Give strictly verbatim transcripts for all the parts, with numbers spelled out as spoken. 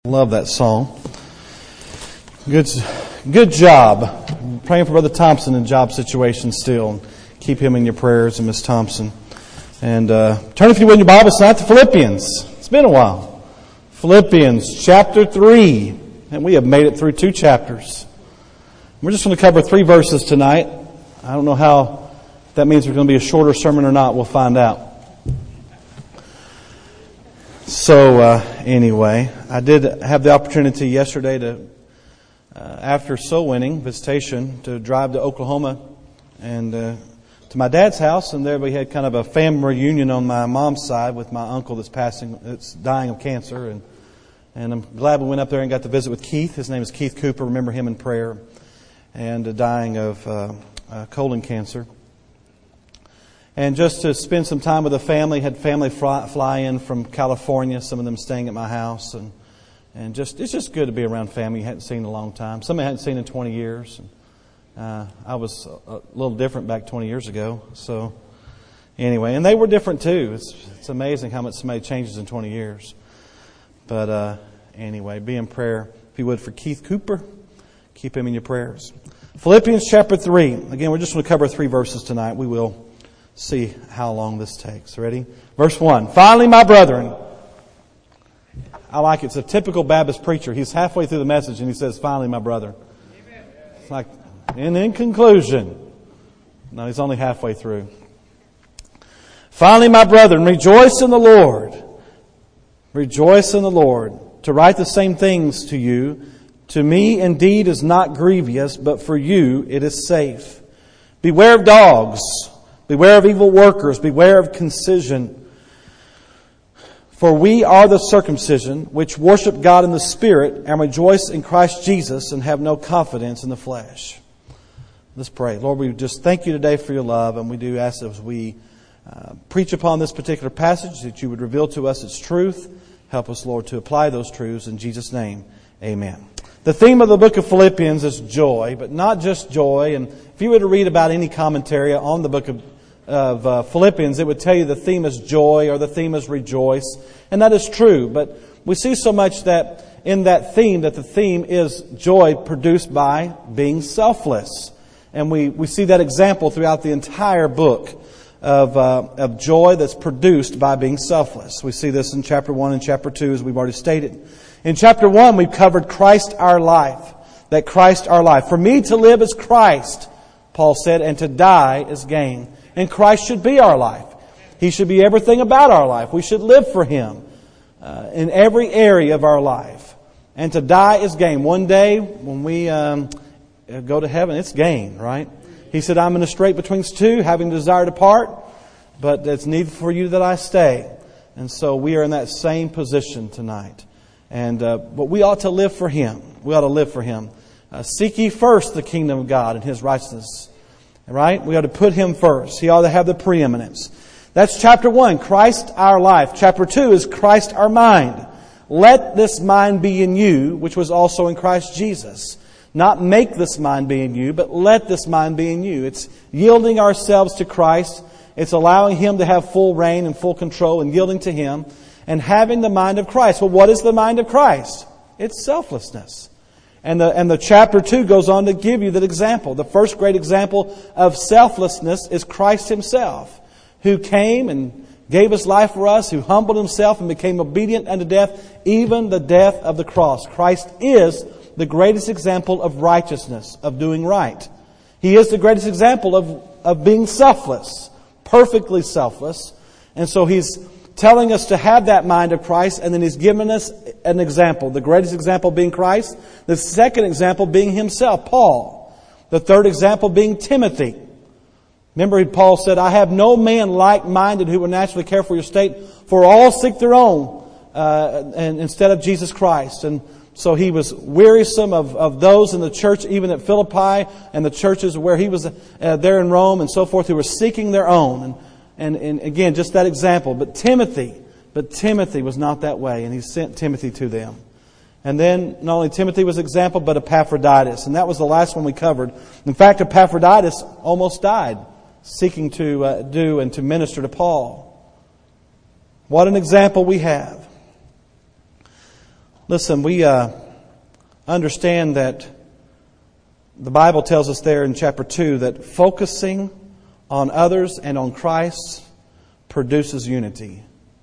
Love that song. Good, good job. Praying for Brother Thompson in job situation still. Keep him in your prayers and Miss Thompson. And uh, turn, if you will, in your Bible tonight to Philippians. It's been a while. Philippians chapter three. And we have made it through two chapters. We're just going to cover three verses tonight. I don't know how that means it's going to be a shorter sermon or not. We'll find out. So, uh, anyway, I did have the opportunity yesterday to, uh, after soul winning visitation, to drive to Oklahoma and uh, to my dad's house. And there we had kind of a family reunion on my mom's side with my uncle that's passing, that's dying of cancer. And, and I'm glad we went up there and got to visit with Keith. His name is Keith Cooper. Remember him in prayer. And uh, dying of uh, uh, colon cancer. And just to spend some time with the family, had family fly, fly in from California, some of them staying at my house. And and just it's just good to be around family you hadn't seen in a long time. Some I hadn't seen in twenty years. And, uh, I was a little different back twenty years ago. So anyway, and they were different too. It's it's amazing how much somebody changes in twenty years. But uh, anyway, be in prayer, if you would, for Keith Cooper. Keep him in your prayers. Philippians chapter three. Again, we're just going to cover three verses tonight. We will see how long this takes. Ready? Verse one. Finally, my brethren. I like it. It's a typical Baptist preacher. He's halfway through the message and he says, finally, my brother. It's like, and in conclusion. No, he's only halfway through. Finally, my brethren, rejoice in the Lord. Rejoice in the Lord. To write the same things to you, to me indeed is not grievous, but for you it is safe. Beware of dogs. Beware of evil workers. Beware of concision. For we are the circumcision, which worship God in the Spirit, and rejoice in Christ Jesus, and have no confidence in the flesh. Let's pray. Lord, we just thank you today for your love, and we do ask as we uh, preach upon this particular passage that you would reveal to us its truth. Help us, Lord, to apply those truths. In Jesus' name, amen. The theme of the book of Philippians is joy, but not just joy. And if you were to read about any commentary on the book of of uh, Philippians, it would tell you the theme is joy or the theme is rejoice. And that is true. But we see so much that in that theme, that the theme is joy produced by being selfless. And we, we see that example throughout the entire book of, uh, of joy that's produced by being selfless. We see this in chapter one and chapter two, as we've already stated. In chapter one, we've covered Christ our life. That Christ our life. For me to live is Christ, Paul said, and to die is gain. And Christ should be our life. He should be everything about our life. We should live for Him uh, in every area of our life. And to die is gain. One day when we um, go to heaven, it's gain, right? He said, I'm in a strait betwixt two, having desire to part, but it's needful for you that I stay. And so we are in that same position tonight. And uh, but we ought to live for Him. We ought to live for Him. Uh, seek ye first the kingdom of God and His righteousness. Right? We ought to put Him first. He ought to have the preeminence. That's chapter one, Christ our life. Chapter two is Christ our mind. Let this mind be in you, which was also in Christ Jesus. Not make this mind be in you, but let this mind be in you. It's yielding ourselves to Christ. It's allowing Him to have full reign and full control and yielding to Him and having the mind of Christ. Well, what is the mind of Christ? It's selflessness. And the, and the chapter two goes on to give you that example. The first great example of selflessness is Christ Himself, who came and gave His life for us, who humbled Himself and became obedient unto death, even the death of the cross. Christ is the greatest example of righteousness, of doing right. He is the greatest example of, of being selfless, perfectly selfless. And so He's telling us to have that mind of Christ, and then He's given us an example. The greatest example being Christ. The second example being Himself, Paul. The third example being Timothy. Remember, Paul said, I have no man like-minded who will naturally care for your state, for all seek their own, uh, and instead of Jesus Christ. And so he was wearisome of, of those in the church, even at Philippi, and the churches where he was uh, there in Rome and so forth, who were seeking their own. And And, and again, just that example. But Timothy, but Timothy was not that way, and He sent Timothy to them. And then not only Timothy was an example, but Epaphroditus. And that was the last one we covered. In fact, Epaphroditus almost died seeking to uh, do and to minister to Paul. What an example we have. Listen, we uh, understand that the Bible tells us there in chapter two that focusing on others and on Christ produces unity.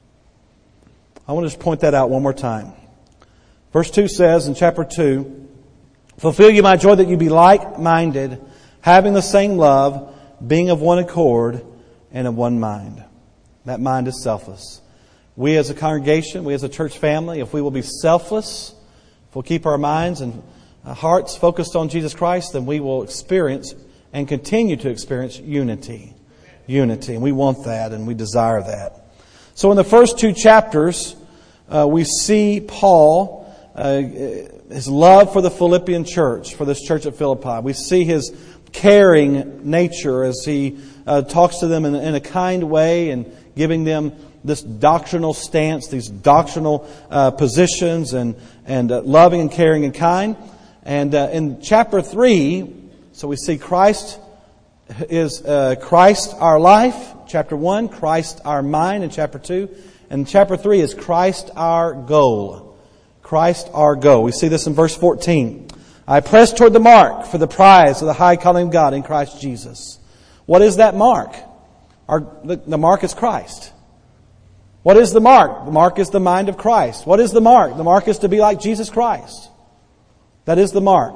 I want to just point that out one more time. Verse two says in chapter two, fulfill you my joy that you be like-minded, having the same love, being of one accord and of one mind. That mind is selfless. We as a congregation, we as a church family, if we will be selfless, if we'll keep our minds and hearts focused on Jesus Christ, then we will experience and continue to experience unity. Unity. And we want that and we desire that. So in the first two chapters, uh, we see Paul, uh, his love for the Philippian church, for this church at Philippi. We see his caring nature as he uh, talks to them in, in a kind way and giving them this doctrinal stance, these doctrinal uh, positions, and and uh, loving and caring and kind. And uh, in chapter three, so we see Christ is uh, Christ our life. Chapter one, Christ our mind. In chapter two, and chapter three is Christ our goal. Christ our goal. We see this in verse fourteen. I press toward the mark for the prize of the high calling of God in Christ Jesus. What is that mark? Our, the, the mark is Christ. What is the mark? The mark is the mind of Christ. What is the mark? The mark is to be like Jesus Christ. That is the mark.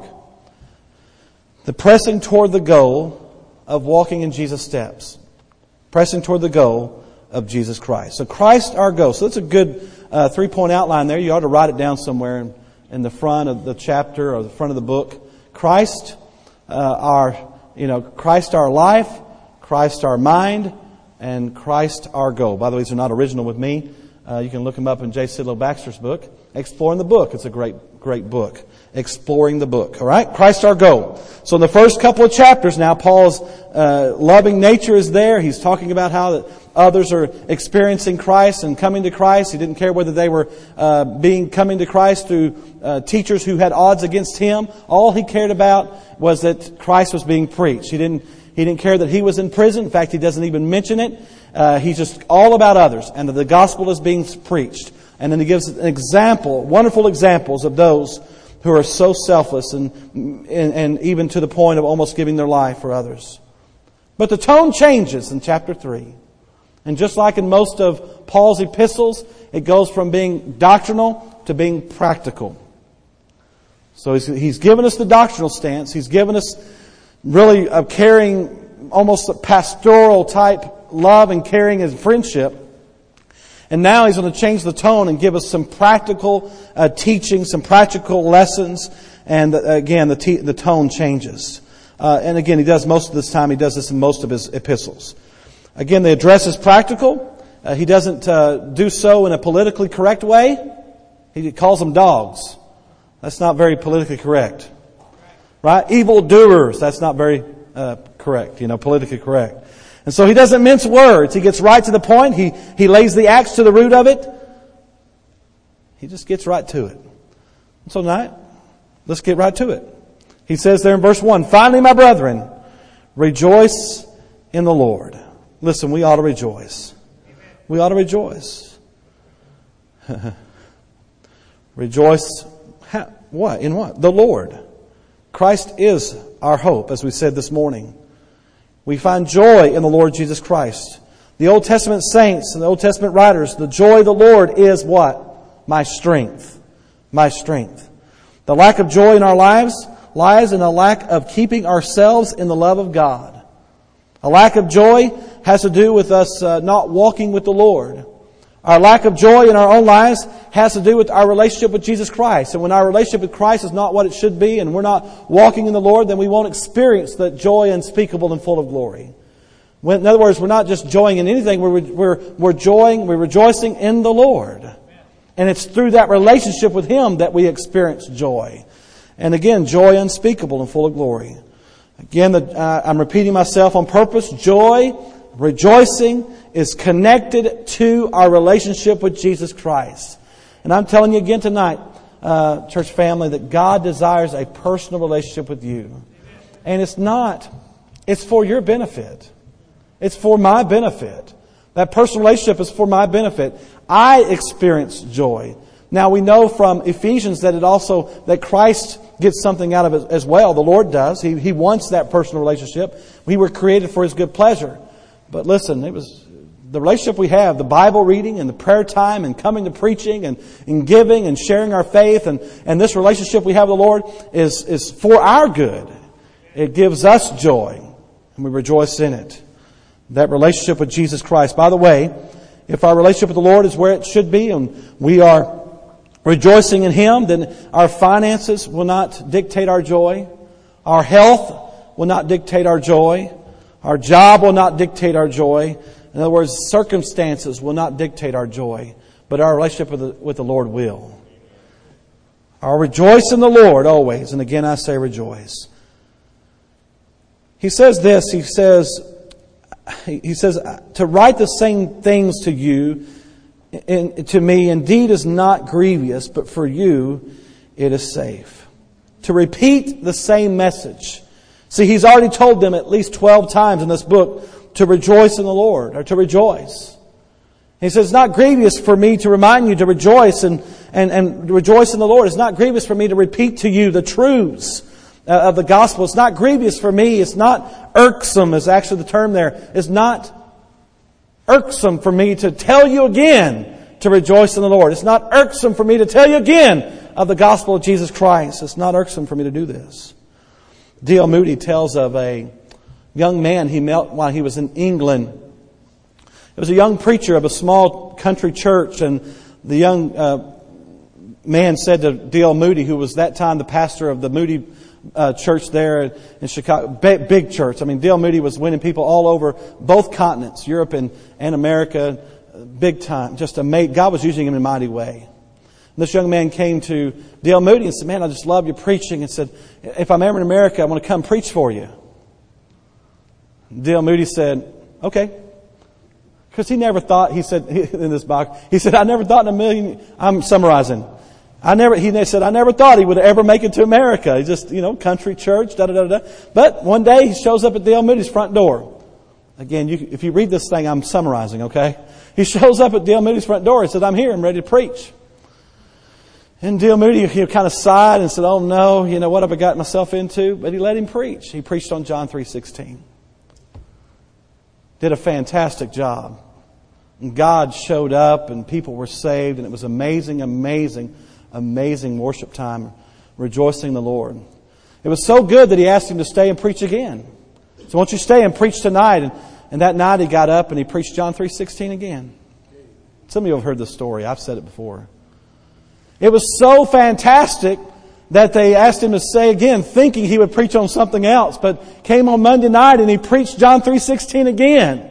The pressing toward the goal of walking in Jesus' steps. Pressing toward the goal of Jesus Christ. So Christ our goal. So that's a good uh, three-point outline there. You ought to write it down somewhere in, in the front of the chapter or the front of the book. Christ uh, our, you know, Christ our life, Christ our mind, and Christ our goal. By the way, these are not original with me. Uh, you can look them up in J. Sidlow Baxter's book, Exploring the Book. It's a great, great book. Exploring the Book. All right? Christ our goal. So in the first couple of chapters now, Paul's uh, loving nature is there. He's talking about how that others are experiencing Christ and coming to Christ. He didn't care whether they were uh, being coming to Christ through uh, teachers who had odds against him. All he cared about was that Christ was being preached. He didn't He didn't care that he was in prison. In fact, he doesn't even mention it. Uh, he's just all about others and that the gospel is being preached. And then he gives an example, wonderful examples of those who are so selfless and, and, and even to the point of almost giving their life for others. But the tone changes in chapter three. And just like in most of Paul's epistles, it goes from being doctrinal to being practical. So he's, he's given us the doctrinal stance. He's given us really a caring, almost a pastoral type love and caring and friendship. And now he's going to change the tone and give us some practical uh, teaching, some practical lessons. And uh, again, the, t- the tone changes. Uh, and again, he does most of this time, he does this in most of his epistles. Again, the address is practical. Uh, he doesn't uh, do so in a politically correct way. He calls them dogs. That's not very politically correct. Right? Evil doers. That's not very uh, correct, you know, politically correct. And so he doesn't mince words. He gets right to the point. He, he lays the axe to the root of it. He just gets right to it. And so tonight, let's get right to it. He says there in verse one, finally, my brethren, rejoice in the Lord. Listen, we ought to rejoice. We ought to rejoice. Rejoice. How, what? In what? The Lord. Christ is our hope, as we said this morning. We find joy in the Lord Jesus Christ. The Old Testament saints and the Old Testament writers, the joy of the Lord is what? My strength. My strength. The lack of joy in our lives lies in a lack of keeping ourselves in the love of God. A lack of joy has to do with us uh, not walking with the Lord. Our lack of joy in our own lives has to do with our relationship with Jesus Christ. And when our relationship with Christ is not what it should be and we're not walking in the Lord, then we won't experience that joy unspeakable and full of glory. When, in other words, we're not just joying in anything. We're, we're, we're joying, we're rejoicing in the Lord. And it's through that relationship with Him that we experience joy. And again, joy unspeakable and full of glory. Again, the, uh, I'm repeating myself on purpose. Joy, rejoicing is connected to our relationship with Jesus Christ. And I'm telling you again tonight, uh, church family, that God desires a personal relationship with you. And it's not, it's for your benefit. It's for my benefit. That personal relationship is for my benefit. I experience joy. Now we know from Ephesians that it also, that Christ gets something out of it as well. The Lord does. He, he wants that personal relationship. We were created for His good pleasure. But listen, it was the relationship we have, the Bible reading and the prayer time and coming to preaching and, and giving and sharing our faith, and, and this relationship we have with the Lord is, is for our good. It gives us joy, and we rejoice in it. That relationship with Jesus Christ. By the way, if our relationship with the Lord is where it should be and we are rejoicing in Him, then our finances will not dictate our joy. Our health will not dictate our joy. Our job will not dictate our joy. In other words, circumstances will not dictate our joy, but our relationship with the, with the Lord will. Our rejoice in the Lord always. And again, I say rejoice. He says this, he says, he says, to write the same things to you, in, to me, indeed is not grievous, but for you it is safe. To repeat the same message. See, he's already told them at least twelve times in this book to rejoice in the Lord, or to rejoice. He says, it's not grievous for me to remind you to rejoice and, and, and rejoice in the Lord. It's not grievous for me to repeat to you the truths of the gospel. It's not grievous for me. It's not irksome is actually the term there. It's not irksome for me to tell you again to rejoice in the Lord. It's not irksome for me to tell you again of the gospel of Jesus Christ. It's not irksome for me to do this. D L Moody tells of a young man he met while he was in England. It was a young preacher of a small country church, and the young uh, man said to D L Moody, who was that time the pastor of the Moody uh, church there in Chicago, big, big church. I mean, D L Moody was winning people all over both continents, Europe and, and America, big time. Just amazing. God was using him in a mighty way. And this young man came to D L Moody and said, man, I just love your preaching, and said, if I'm ever in America, I want to come preach for you. D L Moody said, okay. Because he never thought, he said in this box, he said, I never thought in a million, I'm summarizing. I never, he said, I never thought he would ever make it to America. He just, you know, country church, da da da da. But one day he shows up at D L Moody's front door. Again, you, if you read this thing, I'm summarizing, okay? He shows up at D L Moody's front door. He said, I'm here, I'm ready to preach. And D L Moody, you know, kind of sighed and said, oh no, you know, what have I got myself into? But he let him preach. He preached on John three sixteen. Did a fantastic job. And God showed up and people were saved, and it was amazing, amazing, amazing worship time, rejoicing in the Lord. It was so good that he asked him to stay and preach again. So won't you stay and preach tonight? And, and that night he got up and he preached John three sixteen again. Some of you have heard this story. I've said it before. It was so fantastic that they asked him to say again, thinking he would preach on something else. But came on Monday night and he preached John three sixteen again.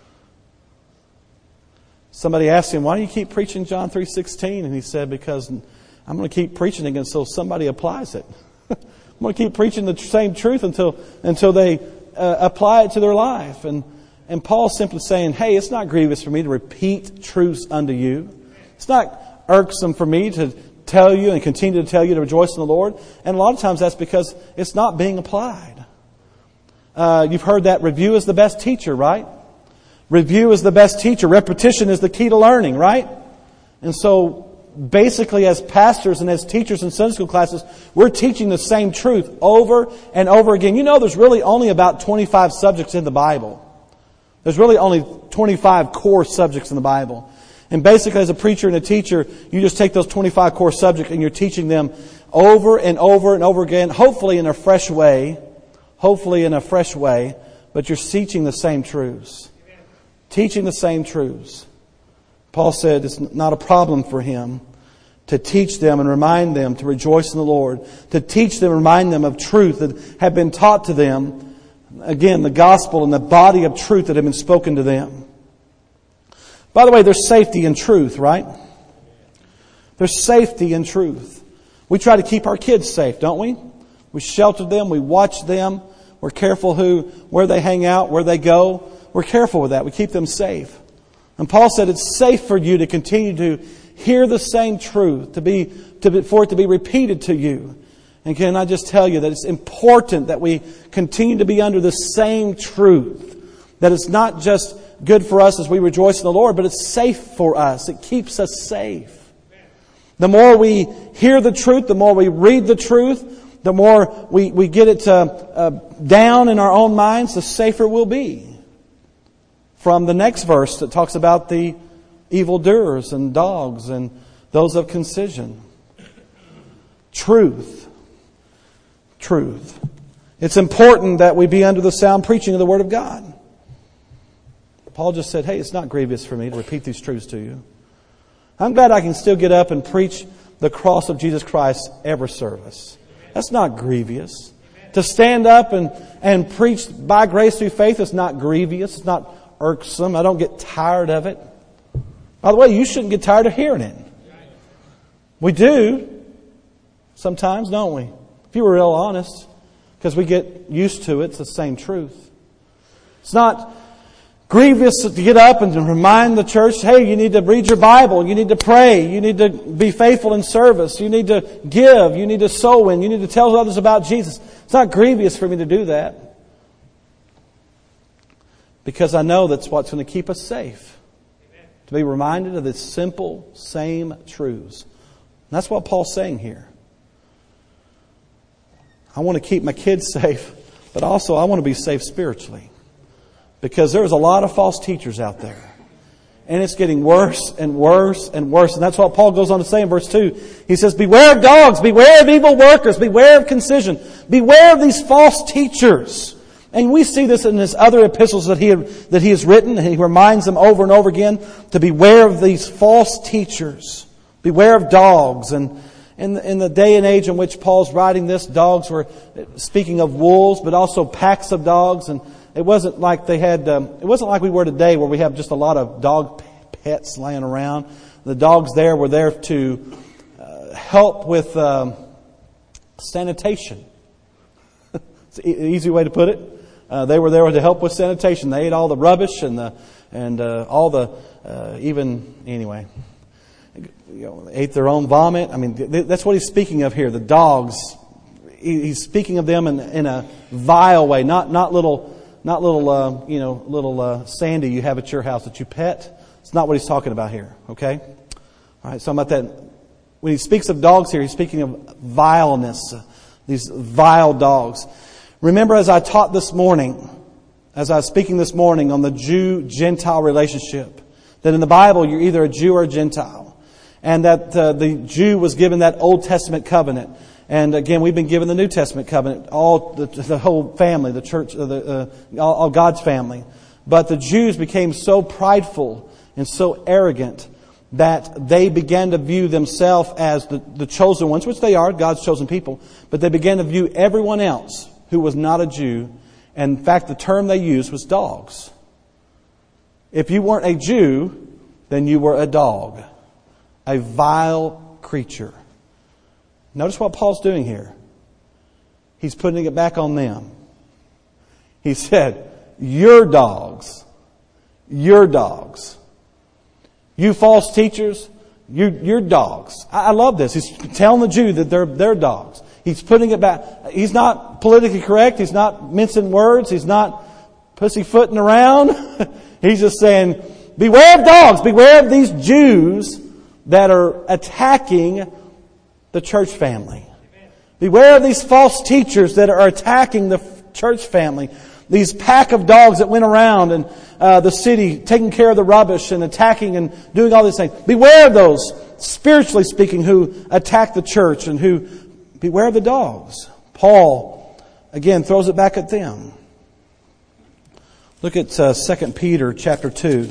Somebody asked him, why do you keep preaching John three sixteen? And he said, because I'm going to keep preaching it until somebody applies it. I'm going to keep preaching the same truth until until they uh, apply it to their life. And and Paul's simply saying, hey, it's not grievous for me to repeat truths unto you. It's not irksome for me to tell you and continue to tell you to rejoice in the Lord. And a lot of times that's because it's not being applied. Uh, you've heard that review is the best teacher, right? Review is the best teacher. Repetition is the key to learning, right? And so basically as pastors and as teachers in Sunday school classes, we're teaching the same truth over and over again. You know, there's really only about twenty-five subjects in the Bible. There's really only twenty-five core subjects in the Bible. And basically as a preacher and a teacher, you just take those twenty-five core subjects and you're teaching them over and over and over again, hopefully in a fresh way, hopefully in a fresh way, but you're teaching the same truths. Teaching the same truths. Paul said it's not a problem for him to teach them and remind them to rejoice in the Lord, to teach them and remind them of truth that have been taught to them. Again, the gospel and the body of truth that have been spoken to them. By the way, there's safety in truth, right? There's safety in truth. We try to keep our kids safe, don't we? We shelter them, we watch them, we're careful who, where they hang out, where they go. We're careful with that. We keep them safe. And Paul said it's safe for you to continue to hear the same truth, to be, to be, for it to be repeated to you. And can I just tell you that it's important that we continue to be under the same truth. That it's not just good for us as we rejoice in the Lord, but it's safe for us. It keeps us safe. The more we hear the truth, the more we read the truth, the more we, we get it uh, uh, down in our own minds, the safer we'll be. From the next verse that talks about the evildoers and dogs and those of concision. Truth. Truth. It's important that we be under the sound preaching of the Word of God. Paul just said, hey, it's not grievous for me to repeat these truths to you. I'm glad I can still get up and preach the cross of Jesus Christ every service. That's not grievous. To stand up and, and preach by grace through faith is not grievous. It's not irksome. I don't get tired of it. By the way, you shouldn't get tired of hearing it. We do. Sometimes, don't we? If you were real honest. Because we get used to it. It's the same truth. It's not grievous to get up and to remind the church, hey, you need to read your Bible. You need to pray. You need to be faithful in service. You need to give. You need to sow in. You need to tell others about Jesus. It's not grievous for me to do that. Because I know that's what's going to keep us safe. Amen. To be reminded of the simple, same truths. And that's what Paul's saying here. I want to keep my kids safe, but also I want to be safe spiritually. Because there's a lot of false teachers out there. And it's getting worse and worse and worse. And that's what Paul goes on to say in verse two. He says, beware of dogs, beware of evil workers, beware of concision, beware of these false teachers. And we see this in his other epistles that he that he has written. And he reminds them over and over again to beware of these false teachers. Beware of dogs. And in the, in the day and age in which Paul's writing this, dogs were speaking of wolves, but also packs of dogs. And it wasn't like they had. Um, it wasn't like we were today, where we have just a lot of dog pets laying around. The dogs there were there to uh, help with um, sanitation. It's an easy way to put it. Uh, they were there to help with sanitation. They ate all the rubbish and the and uh, all the uh, even anyway. You know, ate their own vomit. I mean, th- that's what he's speaking of here. The dogs. He, he's speaking of them in, in a vile way, not not little. Not little, uh, you know, little uh, Sandy you have at your house that you pet. It's not what he's talking about here, okay? All right, so about that. When he speaks of dogs here, he's speaking of vileness, these vile dogs. Remember, as I taught this morning, as I was speaking this morning on the Jew-Gentile relationship, that in the Bible you're either a Jew or a Gentile. And that uh, the Jew was given that Old Testament covenant. And again, we've been given the New Testament covenant, all the, the whole family, the church, uh, the, uh, all, all God's family. But the Jews became so prideful and so arrogant that they began to view themselves as the, the chosen ones, which they are, God's chosen people. But they began to view everyone else who was not a Jew. And in fact, the term they used was dogs. If you weren't a Jew, then you were a dog, a vile creature. Notice what Paul's doing here. He's putting it back on them. He said, you're dogs. You're dogs. You false teachers, you, you're dogs. I, I love this. He's telling the Jew that they're, they're dogs. He's putting it back. He's not politically correct. He's not mincing words. He's not pussyfooting around. He's just saying, beware of dogs. Beware of these Jews that are attacking the church family. Beware of these false teachers that are attacking the church family. These pack of dogs that went around and uh, the city taking care of the rubbish and attacking and doing all these things. Beware of those, spiritually speaking, who attack the church and who beware of the dogs. Paul, again, throws it back at them. Look at uh, Second Peter chapter two,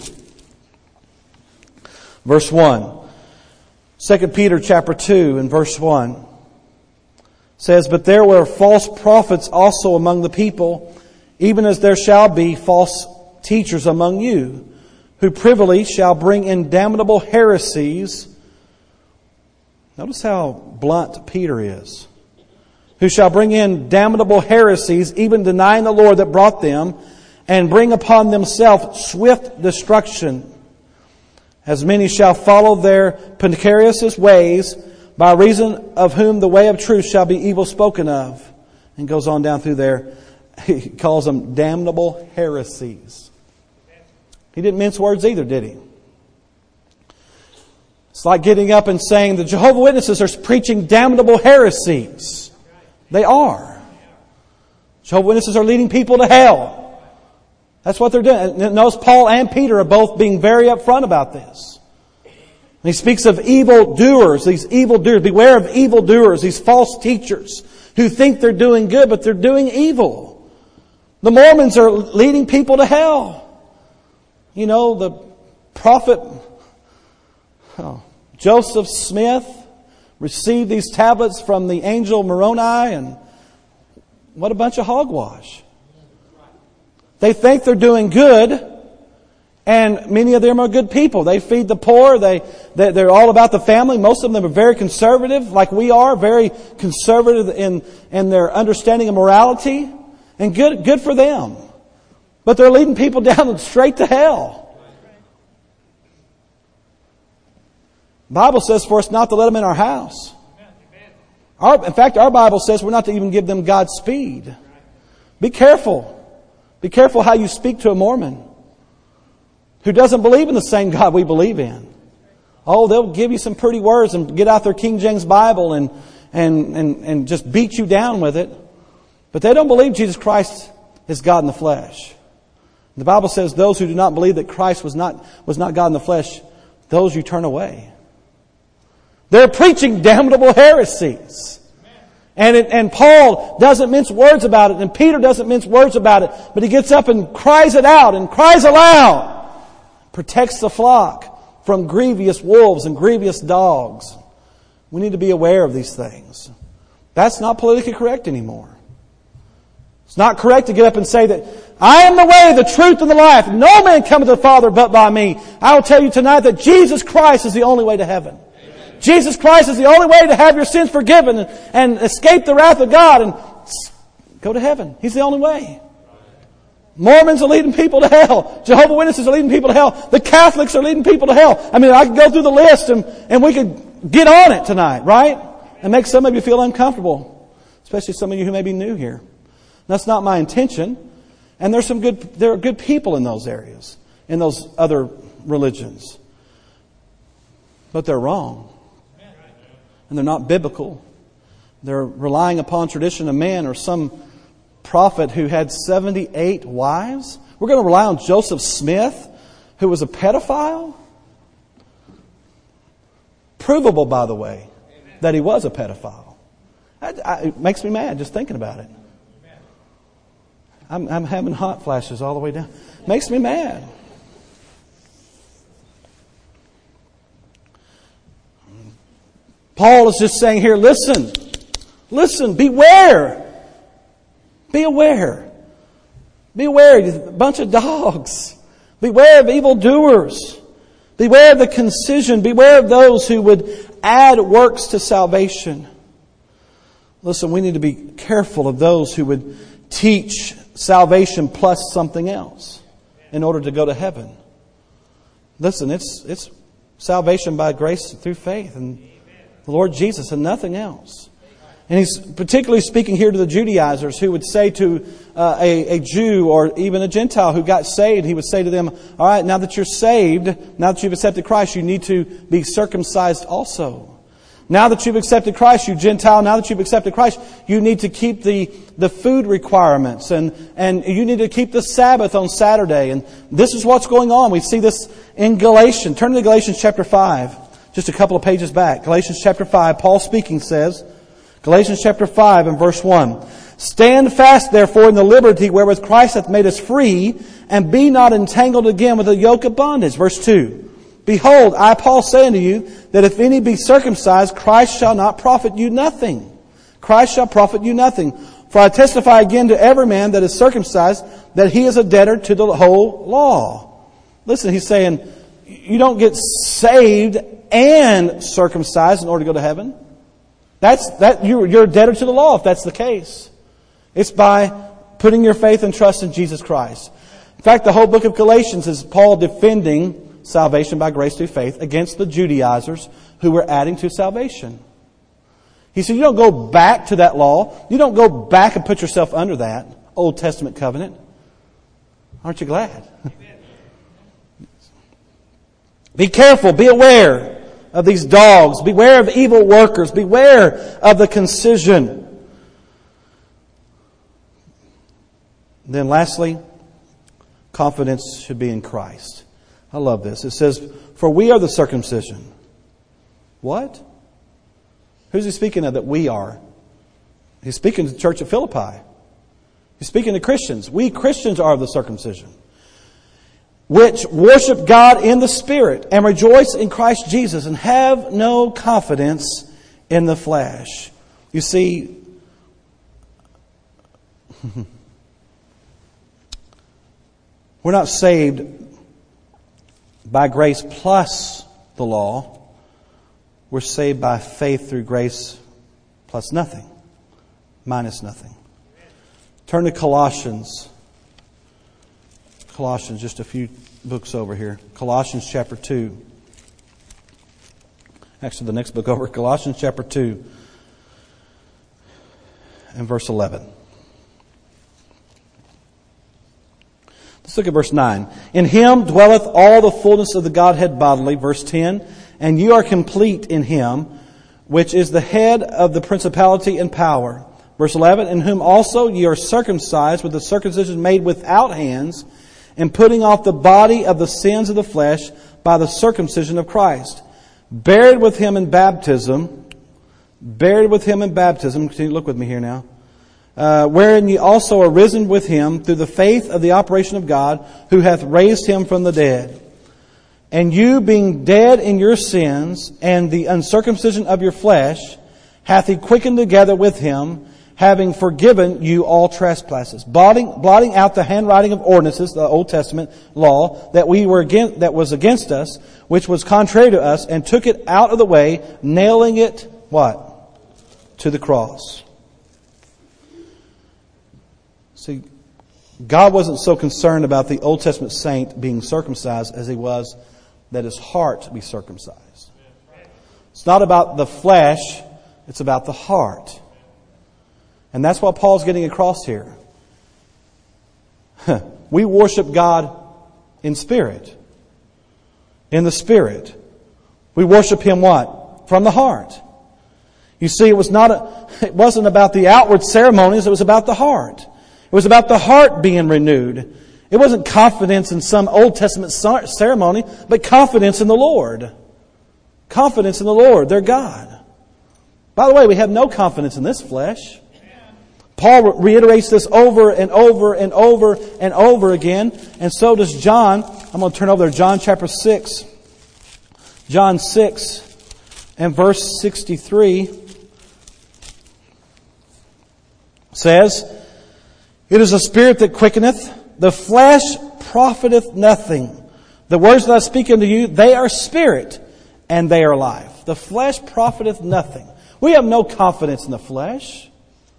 verse one. Second Peter chapter two and verse one says, but there were false prophets also among the people, even as there shall be false teachers among you, who privily shall bring in damnable heresies. Notice how blunt Peter is. Who shall bring in damnable heresies, even denying the Lord that brought them, and bring upon themselves swift destruction. As many shall follow their pernicious ways, by reason of whom the way of truth shall be evil spoken of. And goes on down through there. He calls them damnable heresies. He didn't mince words either, did he? It's like getting up and saying the Jehovah's Witnesses are preaching damnable heresies. They are. Jehovah's Witnesses are leading people to hell. That's what they're doing. And notice Paul and Peter are both being very upfront about this. And he speaks of evil doers, these evil doers. Beware of evil doers, these false teachers who think they're doing good, but they're doing evil. The Mormons are leading people to hell. You know, the prophet oh, Joseph Smith received these tablets from the angel Moroni, and what a bunch of hogwash. They think they're doing good, and many of them are good people. They feed the poor. They, they, they're all about the family. Most of them are very conservative, like we are, very conservative in, in their understanding of morality. And good, good for them. But they're leading people down straight to hell. The Bible says for us not to let them in our house. Our, in fact, our Bible says we're not to even give them Godspeed. Be careful. Be careful how you speak to a Mormon who doesn't believe in the same God we believe in. Oh, they'll give you some pretty words and get out their King James Bible and, and, and, and just beat you down with it. But they don't believe Jesus Christ is God in the flesh. The Bible says those who do not believe that Christ was not, was not God in the flesh, those you turn away. They're preaching damnable heresies. And it, and Paul doesn't mince words about it, and Peter doesn't mince words about it, but he gets up and cries it out and cries aloud. Protects the flock from grievous wolves and grievous dogs. We need to be aware of these things. That's not politically correct anymore. It's not correct to get up and say that I am the way, the truth, and the life. No man cometh to the Father but by me. I will tell you tonight that Jesus Christ is the only way to heaven. Amen. Jesus Christ is the only way to have your sins forgiven and, and escape the wrath of God and go to heaven. He's the only way. Mormons are leading people to hell. Jehovah's Witnesses are leading people to hell. The Catholics are leading people to hell. I mean, I could go through the list and, and we could get on it tonight, right? And make some of you feel uncomfortable. Especially some of you who may be new here. That's not my intention. And there's some good, there are good people in those areas, in those other religions. But they're wrong. And they're not biblical. They're relying upon tradition of man or some prophet who had seventy-eight wives. We're going to rely on Joseph Smith, who was a pedophile. Provable, by the way, that he was a pedophile. I, I, it makes me mad just thinking about it. I'm, I'm having hot flashes all the way down. Makes me mad. Paul is just saying here, listen, listen, beware. Be aware. Be aware, a bunch of dogs. Beware of evildoers. Beware of the concision. Beware of those who would add works to salvation. Listen, we need to be careful of those who would teach salvation plus something else in order to go to heaven. Listen, it's it's salvation by grace through faith in the Lord Jesus and nothing else. And he's particularly speaking here to the Judaizers who would say to uh, a, a Jew or even a Gentile who got saved, he would say to them, all right, now that you're saved, now that you've accepted Christ, you need to be circumcised also. Now that you've accepted Christ, you Gentile, now that you've accepted Christ, you need to keep the, the food requirements and, and you need to keep the Sabbath on Saturday. And this is what's going on. We see this in Galatians. Turn to Galatians chapter five, just a couple of pages back. Galatians chapter five, Paul speaking says, Galatians chapter five and verse one, stand fast therefore in the liberty wherewith Christ hath made us free, and be not entangled again with the yoke of bondage. Verse two, behold, I Paul say unto you, that if any be circumcised, Christ shall not profit you nothing. Christ shall profit you nothing. For I testify again to every man that is circumcised, that he is a debtor to the whole law. Listen, he's saying, you don't get saved and circumcised in order to go to heaven. That's that you're, you're a debtor to the law if that's the case. It's by putting your faith and trust in Jesus Christ. In fact, the whole book of Galatians is Paul defending salvation by grace through faith against the Judaizers who were adding to salvation. He said, you don't go back to that law. You don't go back and put yourself under that Old Testament covenant. Aren't you glad? Be careful, be aware of these dogs. Beware of evil workers. Beware of the concision. Then lastly, confidence should be in Christ. I love this. It says, for we are the circumcision. What? Who's he speaking of that we are? He's speaking to the church at Philippi. He's speaking to Christians. We Christians are the circumcision, which worship God in the Spirit and rejoice in Christ Jesus and have no confidence in the flesh. You see, we're not saved by grace plus the law. We're saved by faith through grace plus nothing, minus nothing. Turn to Colossians. Colossians, just a few books over here. Colossians chapter two. Actually, the next book over, Colossians chapter two and verse eleven. Let's look at verse nine. In Him dwelleth all the fullness of the Godhead bodily. Verse ten. And you are complete in Him, which is the head of the principality and power. Verse eleven. In whom also ye are circumcised with the circumcision made without hands, and putting off the body of the sins of the flesh by the circumcision of Christ. Buried with Him in baptism. Buried with Him in baptism. Continue to look with me here now. Uh, wherein ye also are risen with Him through the faith of the operation of God, who hath raised Him from the dead. And you, being dead in your sins and the uncircumcision of your flesh, hath He quickened together with Him, having forgiven you all trespasses, blotting, blotting out the handwriting of ordinances, the Old Testament law, that we were against, that was against us, which was contrary to us, and took it out of the way, nailing it, what? To the cross. See, God wasn't so concerned about the Old Testament saint being circumcised as He was that his heart be circumcised. It's not about the flesh, it's about the heart. And that's what Paul's getting across here. We worship God in spirit. In the Spirit. We worship Him what? From the heart. You see, it was not a, it wasn't about the outward ceremonies, it was about the heart. It was about the heart being renewed. It wasn't confidence in some Old Testament ceremony, but confidence in the Lord. Confidence in the Lord, their God. By the way, we have no confidence in this flesh. Paul reiterates this over and over and over and over again. And so does John. I'm going to turn over there. John chapter six. John six and verse sixty-three says, "It is a spirit that quickeneth. The flesh profiteth nothing. The words that I speak unto you, they are spirit and they are life." The flesh profiteth nothing. We have no confidence in the flesh.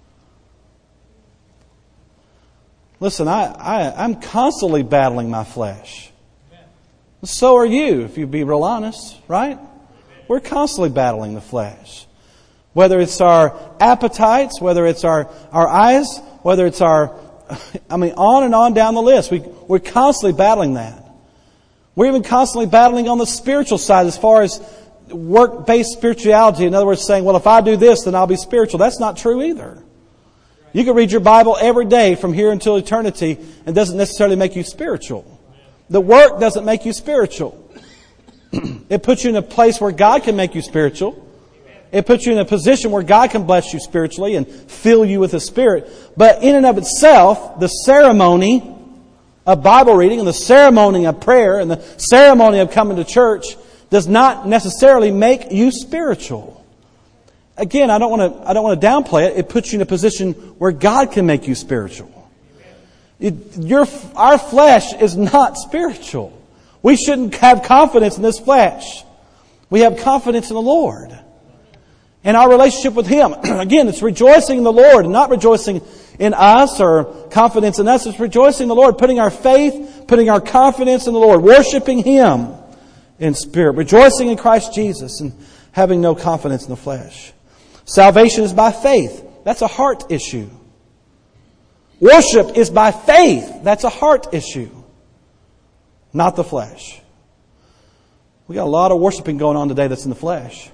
Listen, I, I, I'm constantly battling my flesh. So are you, if you be real honest, right? We're constantly battling the flesh. Whether it's our appetites, whether it's our, our eyes, whether it's our, I mean, on and on down the list. We, we're constantly battling that. We're even constantly battling on the spiritual side as far as work-based spirituality. In other words, saying, well, if I do this, then I'll be spiritual. That's not true either. You can read your Bible every day from here until eternity and it doesn't necessarily make you spiritual. The work doesn't make you spiritual. It puts you in a place where God can make you spiritual. It puts you in a position where God can bless you spiritually and fill you with His Spirit. But in and of itself, the ceremony of Bible reading and the ceremony of prayer and the ceremony of coming to church does not necessarily make you spiritual. Again, I don't want to I don't want to downplay it. It puts you in a position where God can make you spiritual. It, your, our flesh is not spiritual. We shouldn't have confidence in this flesh. We have confidence in the Lord. And our relationship with Him. Again, it's rejoicing in the Lord and not rejoicing in us or confidence in us. It's rejoicing in the Lord, putting our faith, putting our confidence in the Lord, worshiping Him in spirit, rejoicing in Christ Jesus and having no confidence in the flesh. Salvation is by faith. That's a heart issue. Worship is by faith. That's a heart issue. Not the flesh. We got a lot of worshiping going on today that's in the flesh.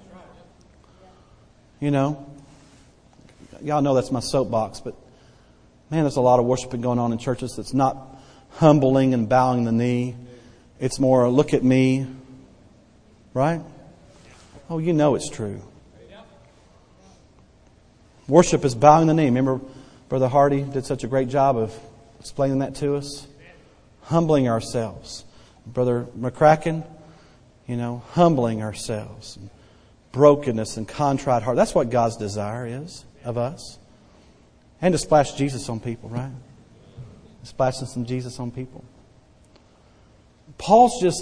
You know, y'all know that's my soapbox, but man, there's a lot of worshiping going on in churches that's not humbling and bowing the knee. It's more, look at me. Right? Oh, you know it's true. Worship is bowing the knee. Remember Brother Hardy did such a great job of explaining that to us? Humbling ourselves. Brother McCracken, you know, humbling ourselves. Brokenness and contrite heart. That's what God's desire is of us. And to splash Jesus on people, right? Splashing some Jesus on people. Paul's just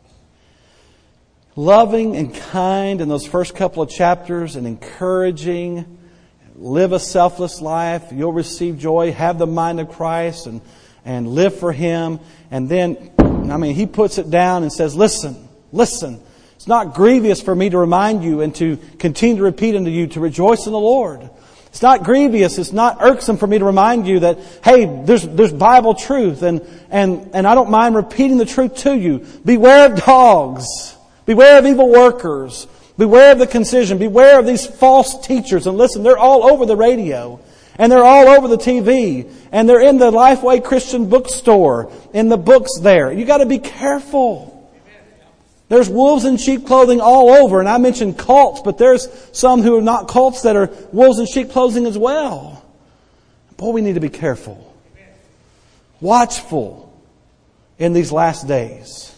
loving and kind in those first couple of chapters and encouraging. Live a selfless life. You'll receive joy. Have the mind of Christ and, and live for Him. And then, I mean, he puts it down and says, listen, listen. It's not grievous for me to remind you and to continue to repeat unto you to rejoice in the Lord. It's not grievous. It's not irksome for me to remind you that, hey, there's there's Bible truth and, and, and I don't mind repeating the truth to you. Beware of dogs. Beware of evil workers. Beware of the concision. Beware of these false teachers. And listen, they're all over the radio. And they're all over the T V. And they're in the Lifeway Christian bookstore. In the books there. You got to be careful. There's wolves in sheep clothing all over. And I mentioned cults, but there's some who are not cults that are wolves in sheep clothing as well. Boy, we need to be careful. Watchful in these last days.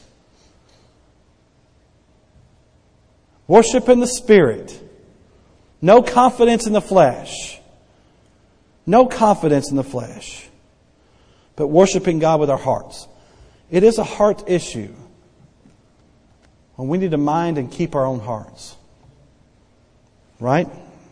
Worship in the Spirit. No confidence in the flesh. No confidence in the flesh. But worshiping God with our hearts. It is a heart issue. Well, we need to mind and keep our own hearts. Right?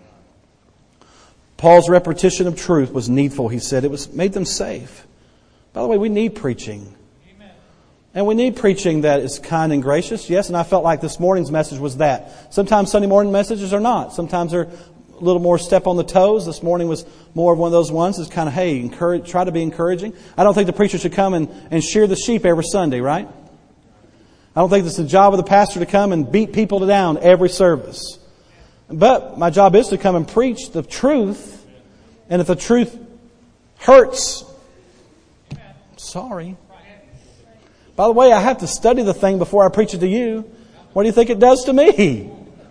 Paul's repetition of truth was needful, he said. It was made them safe. By the way, we need preaching. Amen. And we need preaching that is kind and gracious. Yes, and I felt like this morning's message was that. Sometimes Sunday morning messages are not. Sometimes they're a little more step on the toes. This morning was more of one of those ones that's kind of, hey, encourage, try to be encouraging. I don't think the preacher should come and, and shear the sheep every Sunday, right? I don't think it's the job of the pastor to come and beat people down every service. But my job is to come and preach the truth. And if the truth hurts, sorry. By the way, I have to study the thing before I preach it to you. What do you think it does to me?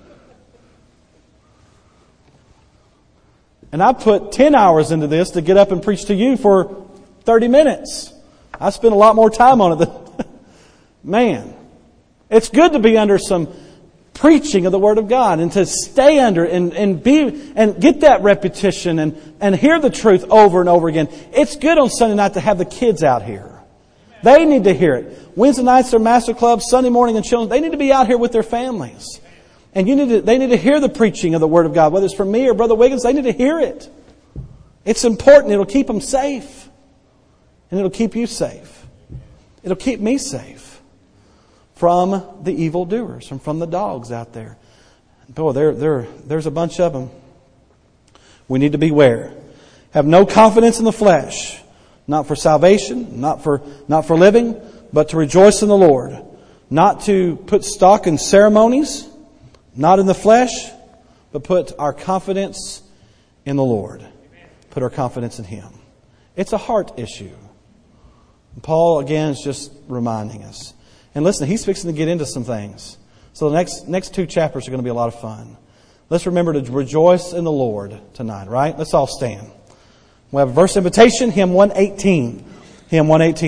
And I put ten hours into this to get up and preach to you for thirty minutes. I spent a lot more time on it than... Man. It's good to be under some preaching of the Word of God and to stay under and, and be and get that repetition and, and hear the truth over and over again. It's good on Sunday night to have the kids out here. They need to hear it. Wednesday nights are master clubs, Sunday morning and children. They need to be out here with their families. And you need to, they need to hear the preaching of the Word of God. Whether it's from me or Brother Wiggins, they need to hear it. It's important. It'll keep them safe. And it'll keep you safe. It'll keep me safe. From the evildoers and from the dogs out there. Boy, there, there, there's a bunch of them. We need to beware. Have no confidence in the flesh. Not for salvation, not for, not for living, but to rejoice in the Lord. Not to put stock in ceremonies, not in the flesh, but put our confidence in the Lord. Put our confidence in Him. It's a heart issue. Paul, again, is just reminding us. And listen, he's fixing to get into some things. So the next next two chapters are going to be a lot of fun. Let's remember to rejoice in the Lord tonight, right? Let's all stand. We have a verse invitation, hymn one eighteen. Hymn one eighteen.